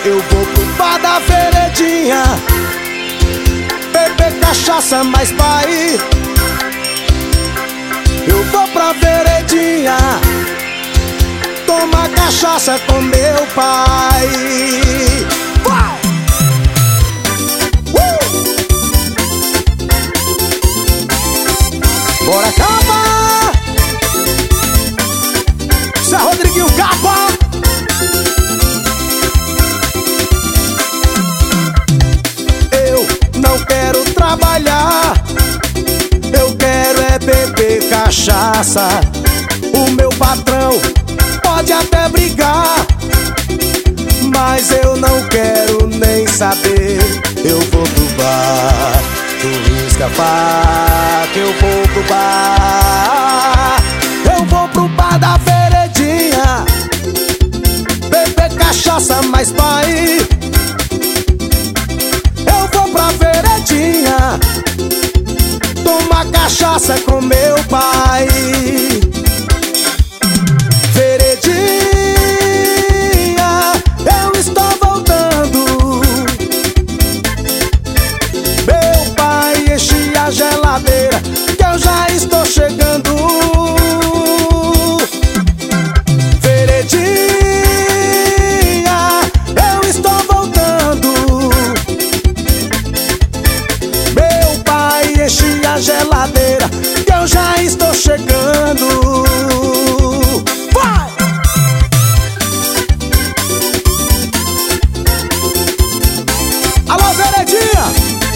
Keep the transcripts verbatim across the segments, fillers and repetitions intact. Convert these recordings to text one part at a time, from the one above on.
Eu vou pro bar da veredinha, beber cachaça mais pai. Eu vou pra veredinha, tomar cachaça com meu pai. Vai! Uh! Bora, capa! Zé Rodriguinho, capa! Eu não quero trabalhar, eu quero é beber cachaça. O meu patrão pode até brigar, mas eu não quero nem saber. Eu vou pro bar do risca-faca, eu vou pro bar. Eu vou pro bar da veredinha, beber cachaça mais pai. Eu vou pra veredinha, tomar cachaça com meu pai. Veredinha, eu estou voltando. Meu pai, enche a geladeira que eu já estou chegando. Veredinha, eu estou voltando. Meu pai, enche a geladeira que eu já estou chegando. Vai! Alô, veredinha,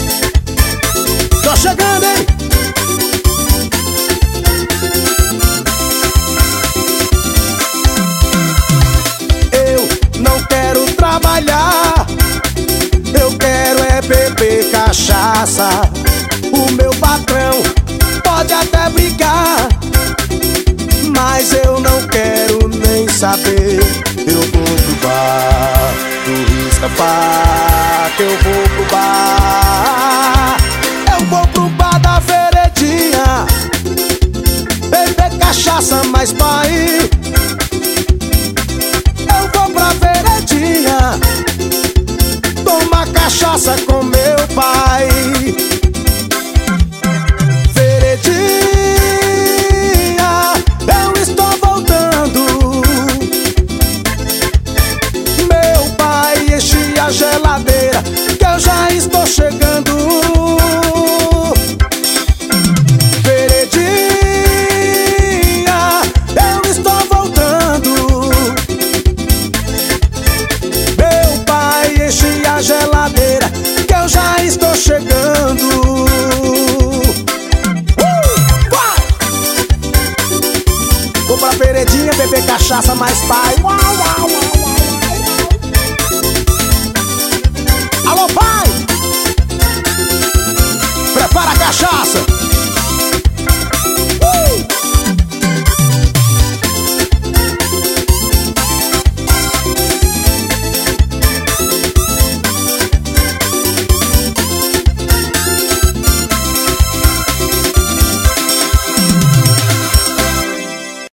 tô chegando, hein? Eu não quero trabalhar, eu quero é beber cachaça. O meu patrão pode até brigar, mas eu não quero nem saber. Eu vou pro bar do risca-faca, eu vou pro bar. Eu vou pro bar da veredinha, beber cachaça mais pai. Eu vou pra veredinha, tomar cachaça com meu pai. Veredinha, eu estou voltando. Meu pai, enche a geladeira que eu já estou chegando. Veredinha, eu estou voltando. Meu pai, enche a geladeira que eu já estou chegando. Vou pra veredinha, beber cachaça mais pai. Uau, uau, uau.